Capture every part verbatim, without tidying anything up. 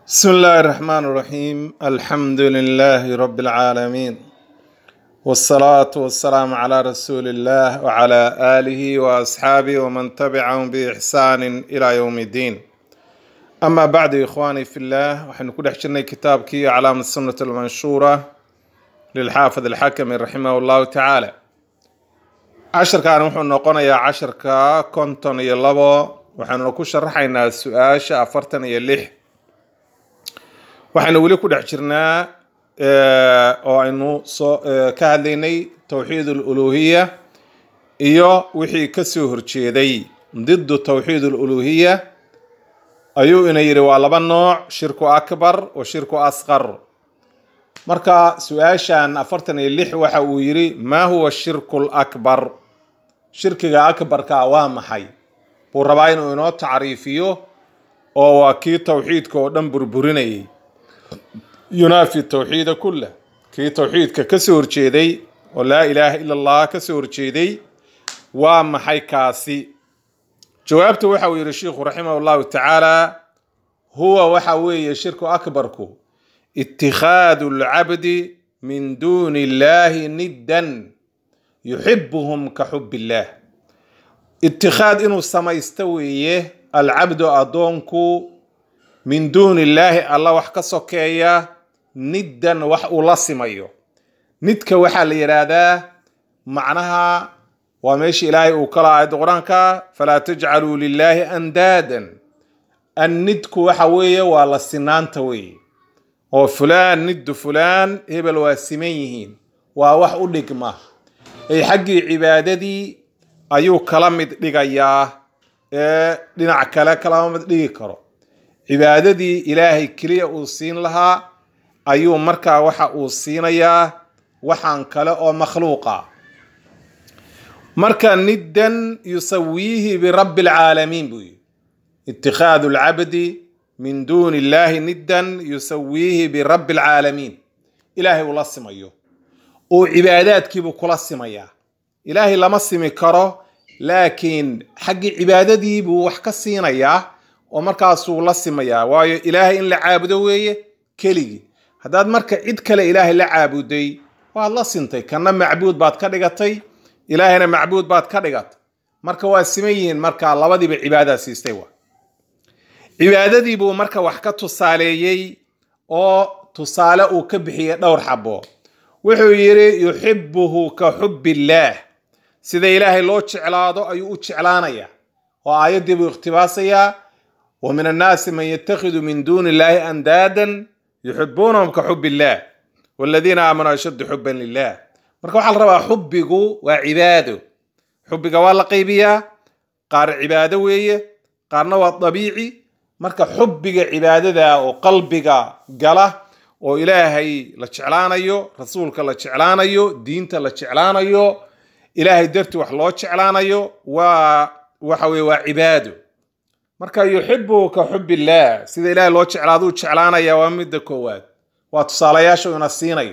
بسم الله الرحمن الرحيم الحمد لله رب العالمين والصلاة والسلام على رسول الله وعلى آله وأصحابه ومن تبعهم بإحسان إلى يوم الدين أما بعد إخواني في الله وحن كل حشرنا كتابك علامة السنة المنشورة للحافظ الحكم رحمه الله تعالى عشر كان وحن نقونا يا عشر كا كنتن يلبو وحن نكون شرحنا السؤال أفرتن يلح waxaynu weli ku dhex jirnaa oo aynu soo ka hadlaynay tawxiid al-uluhiyya iyo wixii ka soo horjeeday ضد tawxiid al-uluhiyya ayuu ina yiri waa laba nooc shirku akbar oo shirku asghar marka su'aashan afartan iyo lix waxa uu yiri ma huwa shirku al-akbar shirkiga akbarka waa maxay buu rabaa inuu inoo taariifiyo oo waa kii tawxiidka oo dhan burburinayay ينافي التوحيد كله كي توحيد كسور جيدي ولا إله إلا الله كسور جيدي ومحي كاسي جوابته وحوي الشيخ رحمه الله تعالى هو وحوي الشرك أكبركو اتخاذ العبد من دون الله ندا يحبهم كحب الله اتخاذ إنه السما يستوي العبد أدونكو من دون الله الله وحكا سوكيا ندا وح أولاسمايو ندك وحا ليرادا معناها وماشي إلهي وكلا دغرانك فلا تجعلوا لله أندادا الندك وحوية ولا السنان توي وفلان ند فلان هبل واسميهين ووح أوليكما أي حق عبادتي أيو كلام دقايا لنع كلا كلام دقيقرو cibaadadii ilaahay kaliya uu siin lahaa ayuu markaa waxa uu siinayaa waxaan kale oo makhluuqa marka niddan yusawihi bi rabbil alamin bu ittikhadhu al-abdi min duni illahi niddan yusawihi bi rabbil alamin ilaahay uu la simayo oo cibaadaadkiibu kula simaya ilaahay lama simi karo laakiin xaqi cibaadadii buu wax ka siinayaa oo markaas uu la simayaa waayo ilaahay in la caabudo weeye keligi hadaad marka cid kale ilaahay la caabuday waad la sintay kana macbuud baad ka dhigatay ilaahayna macbuud baad ka dhigatay marka waa simayeen marka labadiiba cibaada siistay waa cibaadadii buu marka wax ka tusaaleeyay oo tusaale uu ka bixiyay dhowr xabo wuxuu yiri yuhibbuhu ka hubbillah sida ilaahay loo jeclaado ayuu u jeclaanaya oo aayadii buu ikhtibaasaya ومن الناس من يتخذ من دون الله أندادا يحبونهم كحب الله والذين آمنوا أشد حبا لله marka waxa la rabaa xubbigu waa cibaado xubbiga waa la qaybiyaa qaar cibaado weeye qaarna waa dabiici marka xubbiga cibaadada oo qalbiga gala oo ilaahay la jeclaanayo rasuulka la jeclaanayo diinta la jeclaanayo ilaahay darti wax loo jeclaanayo waa waxa weeye waa cibaado marka yuhibbu ka hubbillah sida ilaahay loo jeclaado u jeclaanaya waa mid koowaad waa tusaalayaasha ina siinayo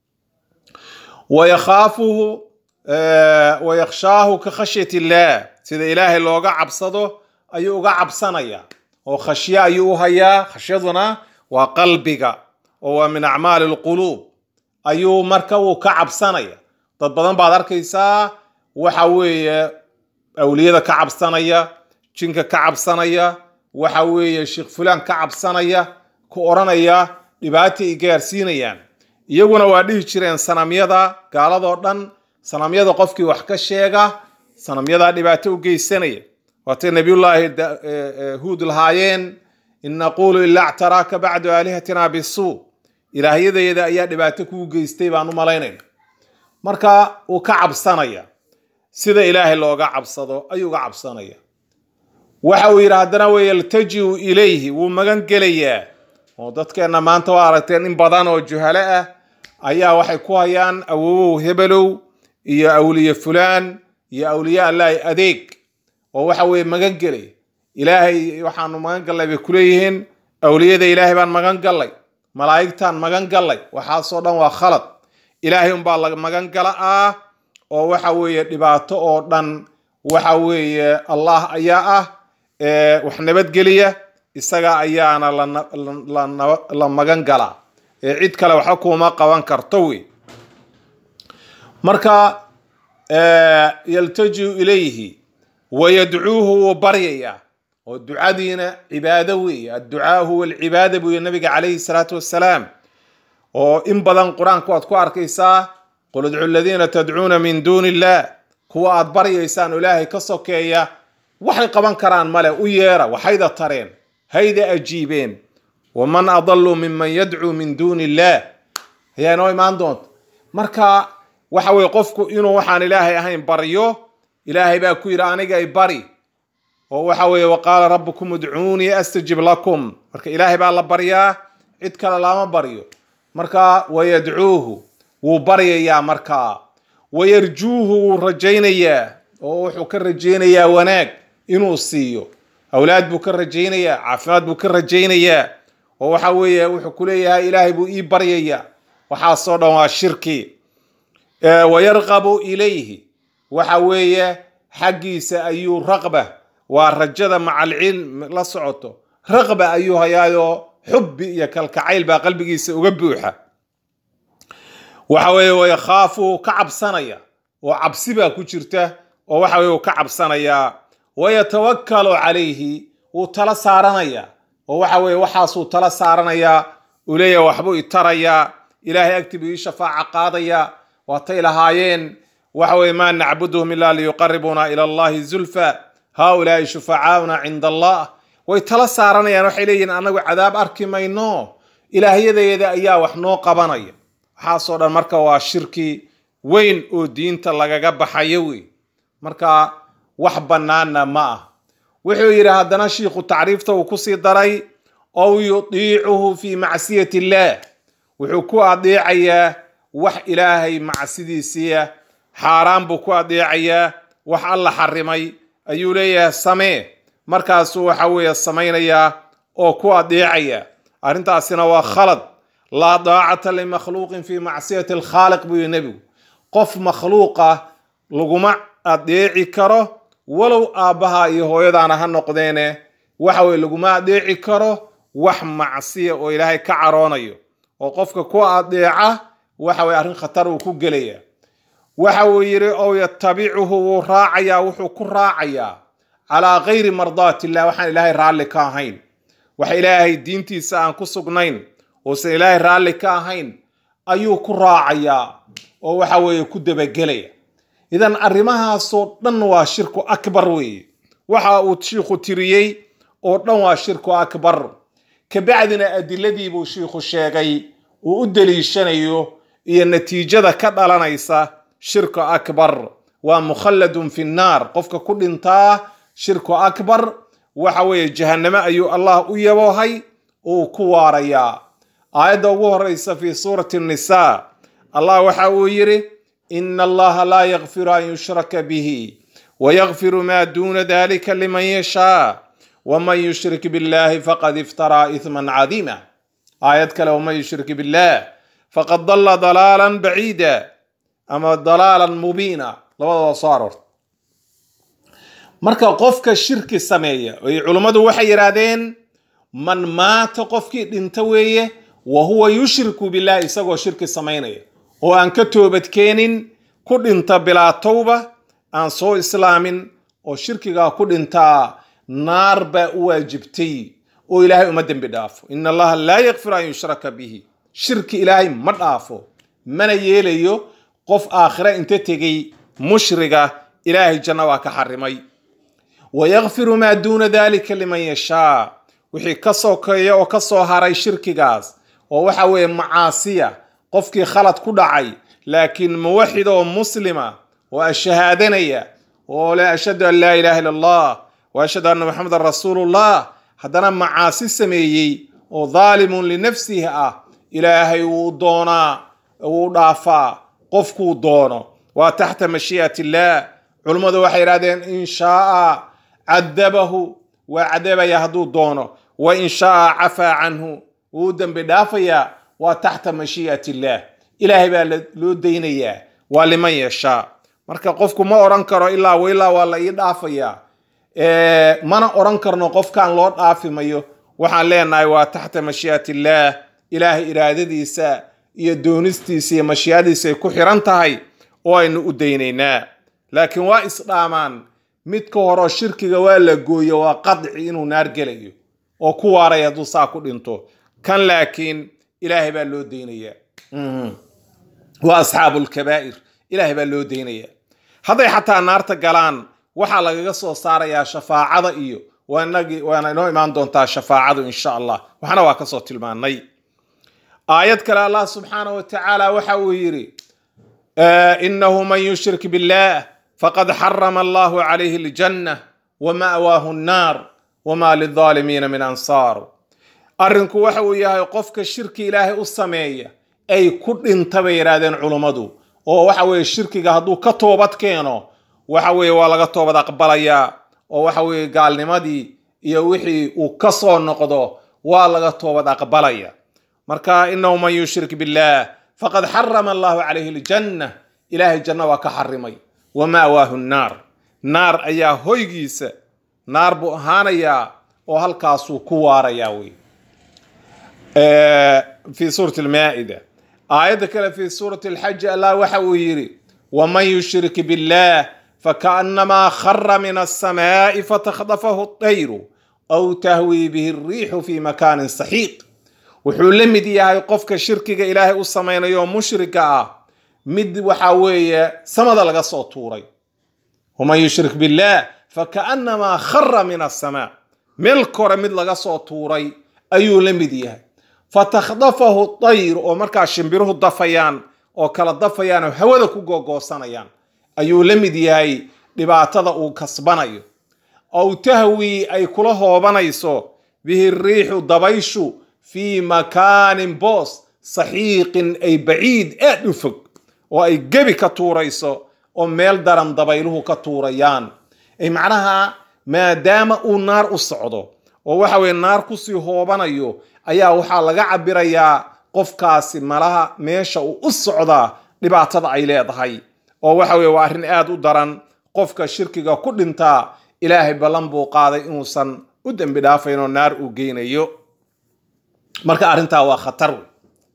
wa yakhafuhu wa yakhshahu ka khashyati illah sida ilaahay looga cabsado ayuu uga cabsanaya oo khashya ayuu u hayaa khashyaduna waa qalbiga oo waa min a'maal alqulub ayuu marka uu ka cabsanaya dad badan baad arkaysaa waxa weeye awliyada ka cabsanaya jinka ka cabsanaya waxa weeye sheekh fulan ka cabsanaya ku oranaya dhibaato ay gaarsiinayaan iyaguna waa dhihi jireen sanamyada gaaladoo dhan sanamyada qofkii wax ka sheega sanamyada dhibaato u geysanaya waata nabiyullaahi huud lahaayeen in naqulu illa i'taraka ba'du alihatina bisu ilaahiyada ayaa dhibaato ku geystay baan u malaynayna marka uu ka cabsanaya sida ilaahay looga cabsado ayuu ga cabsanaya waxa uu yiraahdana way yaltajiu ilayhi wuu magan gelayaa oo dadkeena maanta waa aragteen in badan oo juhale ah ayaa waxay ku hayaan awow hebelow iyo awliye fulaan iyo awliye allah adeeg oo waxa weey magan gelay ilaahay waxaanu magan galay bay kuleeyeen awliyada ilaahay baan magan galay malaa'igtaan magan galay waxa soo dhan waa khalad ilaahay un baa la magan gala ah oo waxa weeye dhibaato oo dhan waxa weeye allah ayaa ah wax nabad geliya isaga ayaana la magan galaa ee cid kale waxa kuma qaban karto wey marka yaltaju ilayhi ويدعوه وبريا والدعاء عبادة وي الدعاء هو العبادة بو النبي عليه الصلاة والسلام وإن بدن قرآن كوات كوار كيسا قل ادعوا الذين تدعون من دون الله كوات بريا يسان إلهي كسوكيا وحي قبان كران مالا وييرا وحيدا الطرين هيدا أجيبين ومن أضل ممن يدعو من دون الله هي نوي ما عندهم مركا وحاو يقفكو إنو وحان إلهي أهين بريو إلهي baa ku yiri aniga ay bari oo waxa weeye waqala rabbukum ud'uuni astajib lakum marka ilaahay baa la bariyaa cid kale lama bariyo marka wayad'uuhu wuu baryayaa marka wayarjuuhu rajaynaya oo wuxuu ka rajaynayaa wanaag inuu siiyo awlaad buu ka rajaynayaa caafimaad buu ka rajaynayaa oo waxa weeye wuxuu ku leeyahay ilaahay buu ii baryayaa waxa soo dhan waa shirki wayarqabu ilayhi waxa weeye xaqiisa ayuu raqba waa rajada macal ilm la socoto raqba ayuu hayaayo xubbi iyo kalkacayl baa qalbigiisa uga buuxa waxa weeye way khaafu ka cabsanaya oo cabsi baa ku jirta oo waxa weeye ka cabsanaya way tawakkalu calayhi oo tala saaranaya oo waxa weeye waxaas uu tala saaranaya uu leeyahay waxbuu itaraya ilaahay agtibu ii shafaaca qaadaya waa tay lahaayeen وحوي ما نعبدهم إلا ليقربونا إلى الله زلفى هؤلاء شفعاؤنا عند الله ويتلصى رنا يا روح إلينا أنا عذاب أركي ما ينو إلهي ذا يدا أيا وحنو قبنايا حاصل المركة والشركي وين ودين تلاقى جب حيوي مركة وحبنانا ما وحوي هذا نشيخ تعريفته وكسي دري أو يطيعه في معصية الله وحكو أضيعيا وح إلهي معصية سيه حرام بو كو اديعيا wax alla xarimay ayuu leeyahay samee markaas uu waxa weeye sameynaya oo ku adeecaya arintaasina waa khalad la daa'ata li makhluqin fi ma'siyati al-khaliq bu nabi qof makhluqa laguma adeeci karo walow aabaha iyo hooyadaana ha noqdeene waxa weeye laguma adeeci karo wax macsiyo oo ilaahay ka caroonayo oo qofka ku adeeca waxa weeye arin khatar uu ku galaya waxa uu yiri oo yattabi'uhu raacaya wuxuu ku raacaya ala ghayri mardati illah waxaan ilaahay raali ka ahayn waxa ilaahay diintiisa aan ku sugnayn oo san ilaahay raali ka ahayn ayuu ku raacaya oo waxa weeye ku dabagelaya idan arrimahaas oo dhan waa shirku akbar weeye waxa uu shiikhu tiriyay oo dhan waa shirku akbar ka bacdina adiladii buu shiikhu sheegay oo u daliishanayo iyo natiijada ka dhalanaysa شرك أكبر ومخلد في النار قفك كل انتا شرك أكبر وحوي جهنم أيو الله أيوهي وكواريا آية وهريس في سورة النساء الله وحويري إن الله لا يغفر أن يشرك به ويغفر ما دون ذلك لمن يشاء ومن يشرك بالله فقد افترى إثما عظيما آية كلا ومن يشرك بالله فقد ضل ضلالا بعيدا أما ضلالا مبينا لو صار مركا قفك الشرك السمية علماء وحي يرادين من مات قفك انتويه وهو يشرك بالله يسوى شرك السمية وأن كتوبة كين كل انت بلا توبة أن سو إسلام وشرك كل انت نار بواجبتي وإلهي أمدن بدافو إن الله لا يغفر أن يشرك به شرك إلهي مدافو من يليو قف آخرة انت تجي مشرقة إلهي الجنة وكحرمي ويغفر ما دون ذلك لمن يشاء وحي كسو كيا وكسو هاري شركي غاز ووحوي معاصية قفكي خلط كدعي لكن موحدة ومسلمة والشهادنية ولا أشهد أن لا إله إلا الله وأشهد أن محمد رسول الله حدنا معاصي سميي وظالم لنفسه إلهي ودونا ودافا قفكو دونه وتحت مشيئة الله علماء وحيرادين إن شاء عذبه وعذب يهدو دونه وإن شاء عفى عنه ودن بدافيا وتحت مشيئة الله إلهي بلو دينيا ولمن يشاء marka qofku ma oran karo illa wayla wala ii dhaafaya ee mana oran karno qofkan loo dhaafimayo waxaan leenahay waa taxta mashii'ati illaah, ilaahay iraadadiisa iyo doonistiisa iyo mashii'adiisa ay ku xiran tahay oo aynu u daynaynaa. laakiin waa isdhaamaan midka horeo shirkiga waa la gooyo, waa qadci inuu naar gelayo oo ku waaraya hadduu saa ku dhinto. kan laakiin ilaahay baa loo daynayaa. waa asxaabulkabaa'ir, ilaahay baa loo daynayaa. hadday xataa naarta galaan waxaa lagaga soo saarayaa shafaacada iyo waana inoo imaan doontaa shafaacadu insha allah, waxna waa kasoo tilmaanay. aayad kale allah subxaanahu watacaala waxa uu yidhi inahu man yushrik billah faqad xarama allahu calayhi aljanna wama'waahu nnaar wama lilظaalimiina min ansaar. arrinku waxa uu yahay qofka shirki ilaahay u sameeya ay ku dhinta bay yidhaahdeen culummadu, oo waxa weeye shirkiga hadduu ka toobad keeno waxa weeye waa laga toobad aqbalayaa, oo waxa weeye gaalnimadii iyo wixii uu ka soo noqdo waa laga toobad aqbalaya. marka inahu man yushrik billah faqad xarama allahu calayhi aljanna, ilaahay janna waa ka xarimay, wama'waahu nnaar, naar ayaa hoygiisa, naar buu ahaanayaa oo halkaasuu ku waarayaa wey. fi suurati almaa'ida. aayadda kale fi suurati alxaji allah waxa uu yidhi waman yushrik billah fakaannamaa khara min alsamaa'i fatakhdafahu atayru aw tahwii bihi alriixu fi makaanin saxiiq. wuxuu la mid yahay qofka shirkiga ilaahay u samaynayo mushrika ah mid waxa weeye samada laga soo tuuray. waman yushrik billah fakaannamaa khara min alsamaa, meel kore mid laga soo tuuray ayuu la mid yahay. fatakhdafahu tayr, oo markaa shimbiruhu dafayaan oo kala dafayaan oo hawada ku googoosanayaan ayuu la mid yahay dhibaatada uu kasbanayo. aw tahwii ay kula hoobanayso bihi riixu dabayshu fii makaanin boos saxiiqin ay baciid aad u fog, oo ay gebi ka tuurayso oo meel daran dabayluhu ka tuurayaan. ay macnaha maadaama uu naar u socdo oo waxa weye naar kusii hoobanayo ayaa waxaa laga cabirayaa qofkaasi malaha meesha uu u socdaa dhibaatada ay leedahay, oo waxa weye waa arrin aad u daran. qofka shirkiga ku dhintaa ilaahay ballan buu qaaday inuusan u dembi dhaafayn oo naar uu geynayo. marka arrintaa waa khatar wey.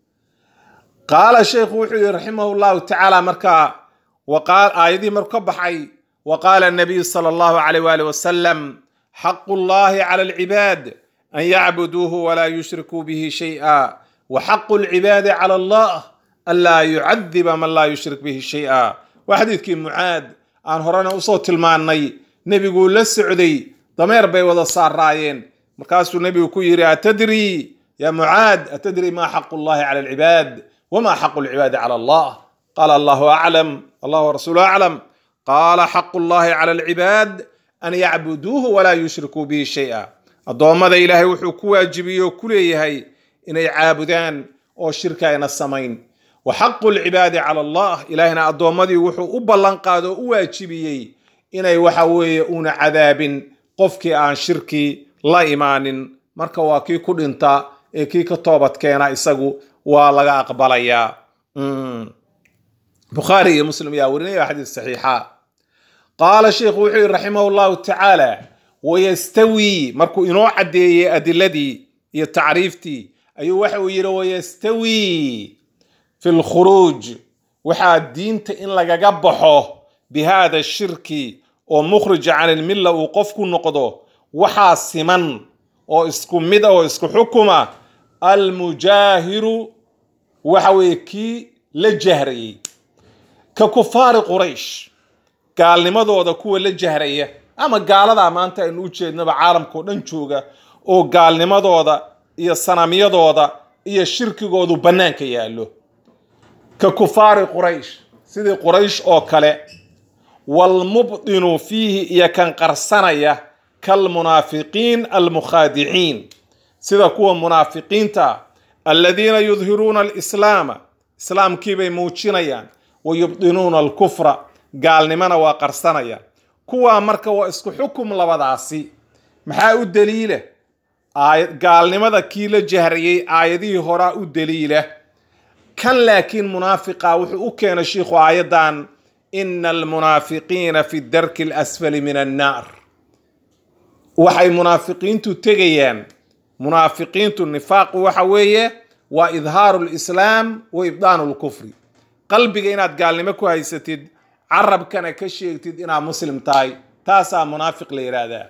qaala sheekhu wuxuu yihi raximahu llahu tacaala, markaa aayadihii markuu ka baxay wa qaala nabiyu sala allahu alayh waali wasalam xaqu llahi cala alcibaad an yacbuduuhu walaa yushrikuu bihi shay'a wa xaqu lcibaadi cala allah an laa yucadiba man laa yushrik bihi shay'a. waa xadiidkii mucaad aan horena usoo tilmaannay. nebiguu la socday, dameer bay wada saaraayeen, markaasuu nebigu ku yidhi atadrii ya mucaad atadrii ma xaqu llahi cala alcibaad wama xaqu lcibaadi cala allah? qaala allahu aclam allah warasuulu aclam. qaala xaqu llahi cala alcibaad an yacbuduuhu walaa yushrikuu bihi shay'a. addoommada ilaahay wuxuu ku waajibiyey oo ku leeyahay inay caabudaan oo shirka ayna samayn. wa xaqu lcibaadi cala allah, ilaahina addoommadii wuxuu u ballan qaado oo u waajibiyey inay waxa weeye una cadaabin qofkii aan shirki la imaanin. marka waa kii ku dhinta ee kii ka toobad keena isagu waa laga aqbalayaa. bukhaari iyo muslim ayaa warinaya xadiis saxiixa. qaala sheikhu wuxuu yihi raximahu llahu tacaala wayastawii, markuu inoo caddeeyey adiladii iyo tacriiftii ayuu waxa uu yidhi wayastawii fi lkhuruuj, waxaa diinta in lagaga baxo bi hada shirki oo mukhrija can ilmilla uu qofku noqdo waxaa siman oo isku mid ah oo isku xukuma almujaahiru, waxa weeye kii la jahrayey, ka kufaari quraysh, gaalnimadooda kuwa la jahraya, ama gaaladaa maanta aynu u jeednaba caalamkao dhan jooga oo gaalnimadooda iyo sanamyadooda iyo shirkigoodu bannaanka yaallo, ka kufaari quraysh, sidii quraysh oo kale. walmubdinu fiihi, iyo kan qarsanaya kalmunaafiqiin almukhaadiciin, sida kuwa munaafiqiinta aladiina yudhiruuna alislaama, islaamkiibay muujinayaan, wa yubdinuuna alkufra, gaalnimana waa qarsanayaan. kuwaa marka waa isku xukum labadaasi. maxaa u daliila? gaalnimada kii la jahrayey aayadihii horaa u daliila. kan laakiin munaafiqa wuxuu u keenay shiikhu aayadan ina almunaafiqiina fi darki alasfali min annaar. waxay munaafiqiintu tegayaan munaafiqiintu nifaaqu waxa weeye waa idhaaru lislaam wa ibdaanu lkufri qalbiga inaad gaalnimo ku haysatid carabkana ka sheegtid inaad muslim tahay taasaa munaafiq la yidhaahdaa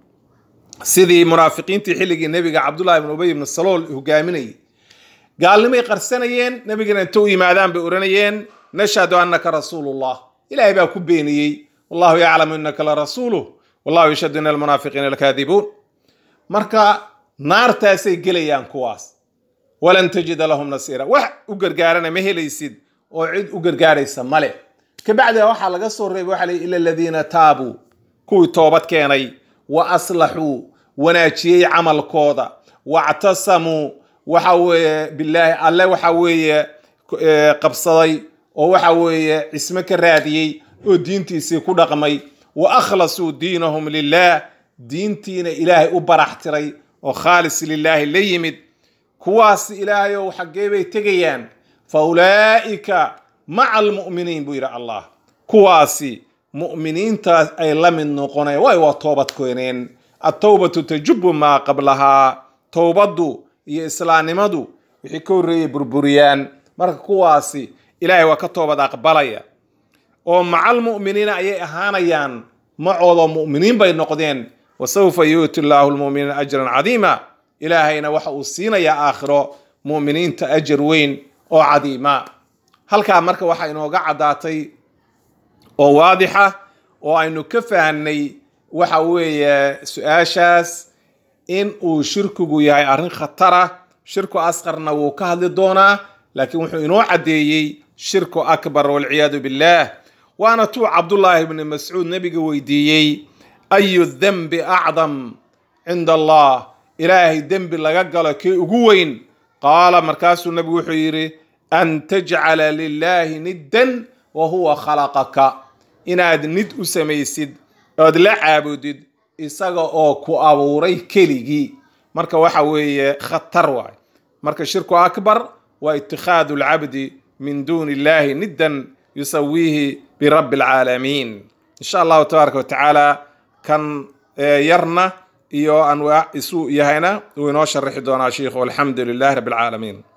sidii munaafiqiintii xilligii nebiga cabdullahi ibn ubay ibn salool hogaaminayay gaalnimay qarsanayeen nebigana inta u yimaadaan bay oranayeen nashhadu annaka rasuulullah ilaahay baa ku beeniyey wallahu yaclamu innaka la rasuuluh wallahu yashhadu ina almunaafiqiina lakaadibuun marka naartaasay gelayaan kuwaas walan tajida lahum nasiira wax u gargaarana ma helaysid oo cid u gargaaraysa male kabacdina waxaa laga soo reebay waxa leeyahay ila aladiina taabuu kuwii toobad keenay wa aslaxuu wanaajiyey camalkooda wactasamuu waxa weeye bilaahi alle waxa weeye qabsaday oo waxa weeye cisme ka raadiyey oo diintiisii ku dhaqmay wa akhlasuu diinahum lilah diintiina ilaahay u barax tiray oo khaalis lilaahi la yimid kuwaas ilaahay oo xaggee bay tegayaan fa ulaa'ika maca almu'miniin buu yidhi allah kuwaasi mu'miniintaas ay la mid noqonayaan way waa toobad keeneen attawbatu tajubu maa qablahaa towbaddu iyo islaamnimadu wixii ka horreeyay burburiyaan marka kuwaasi ilaahay waa ka toobad aqbalaya oo maca almu'miniina ayay ahaanayaan macooda mu'miniin bay noqdeen wasawfa yuuti llaahu lmu'miniina ajran cadiima ilaahayna waxa uu siinayaa aakhiro mu'miniinta ajar weyn oo cadiima halkaa marka waxaa inooga caddaatay oo waadixa oo aynu ka fahnay waxa weeye su-aashaas in uu shirkigu yahay arrin khatara shirku asqarna wuu ka hadli doonaa laakiin wuxuu inoo caddeeyey shirku akbar walciyaadu billah waana tuu cabdullaahi ibni mascuud nebiga weydiiyey ayu dembi acdam cinda allah ilaahay dembi laga galo kee ugu weyn qaala markaasuu nebigu wuxuu yidhi an tajcala lilaahi niddan wa huwa khalaqaka inaad nid u samaysid ood la caabudid isaga oo ku abuuray keligii marka waxa weeye khatar waay marka shirku akbar waa itikhaadu alcabdi min duuni illahi niddan yusawiihi birabbi alcaalamiin insha allahu tabaaraka watacaala kan yarna iyo anwaac isu yahayna wuu inoo sharaxi doonaa sheikhu walxamdu lilahi rabbi alcaalamiin